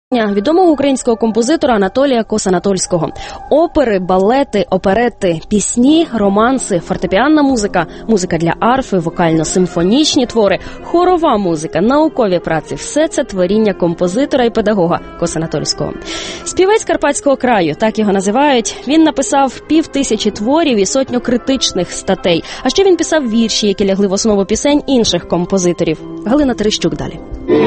Відомого українського композитора Анатолія Кос-Анатольського. Опери, балети, оперети, пісні, романси, фортепіанна музика, музика для арфи, вокально-симфонічні твори, хорова музика, наукові праці – все це творіння композитора і педагога Кос-Анатольського. Співець Карпатського краю, так його називають. Він написав 5000 творів і сотню критичних статей. А ще він писав вірші, які лягли в основу пісень інших композиторів. Галина Терещук далі.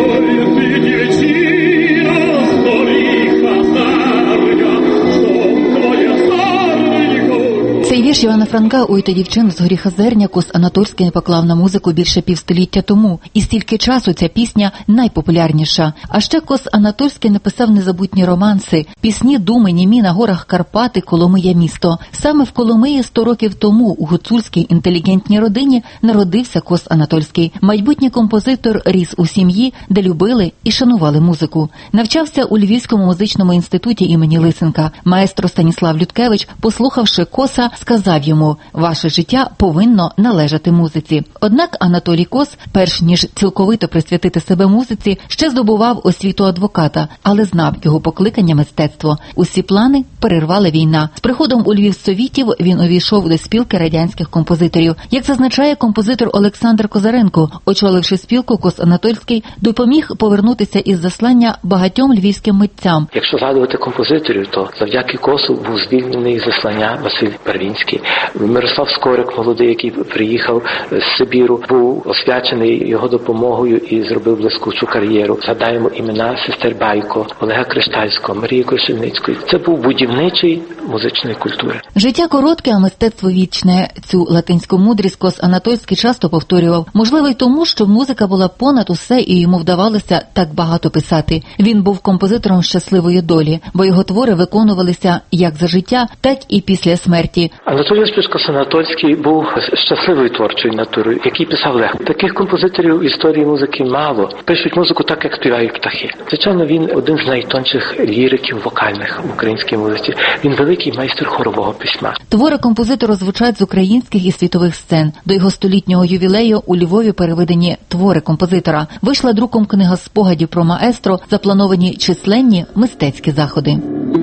Цей вірш Івана Франка «Ой та дівчин з горіха зерня» Кос-Анатольський не поклав на музику більше півстоліття тому. І стільки часу ця пісня найпопулярніша. А ще Кос-Анатольський написав незабутні романси, пісні «Думи німі на горах Карпати, Коломия місто». Саме в Коломиї 100 років тому у гуцульській інтелігентній родині народився Кос-Анатольський. Майбутній композитор ріс у сім'ї, де любили і шанували музику. Навчався у Львівському музичному інституті імені Лисенка. Маестро Станіслав Людкевич, послухавши Коса, сказав йому: «Ваше життя повинно належати музиці». Однак Анатолій Кос, перш ніж цілковито присвятити себе музиці, ще здобував освіту адвоката, але знав його покликання мистецтво. Усі плани перервала війна. З приходом у Львів совітів він увійшов до спілки радянських композиторів. Як зазначає композитор Олександр Козаренко, очоливши спілку, Кос-Анатольський допоміг повернутися із заслання багатьом львівським митцям. Якщо згадувати композиторів, то завдяки Косу був звільнений із заслання Василь Первінський. Мирослав Скорик, молодий, який приїхав з Сибіру, був освячений його допомогою і зробив блискучу кар'єру. Згадаємо імена сестер Байко, Олега Криштальського, Марії Крушельницької. Це був будівничий музичної культури. Життя коротке, а мистецтво вічне. Цю латинську мудрість Кос-Анатольський часто повторював. Можливо, й тому, що музика була понад усе і йому вдавалося так багато писати. Він був композитором щасливої долі, бо його твори виконувалися як за життя, так і після смерті. Анатолій Кос-Анатольський був щасливою творчою натурою, який писав легко. Таких композиторів в історії музики мало. Пишуть музику так, як співають птахи. Звичайно, він один з найтонших ліриків вокальних в українській музиці. Він великий майстер хорового письма. Твори композитора звучать з українських і світових сцен. До його столітнього ювілею у Львові переведені твори композитора. Вийшла друком книга спогадів про маестро, заплановані численні мистецькі заходи.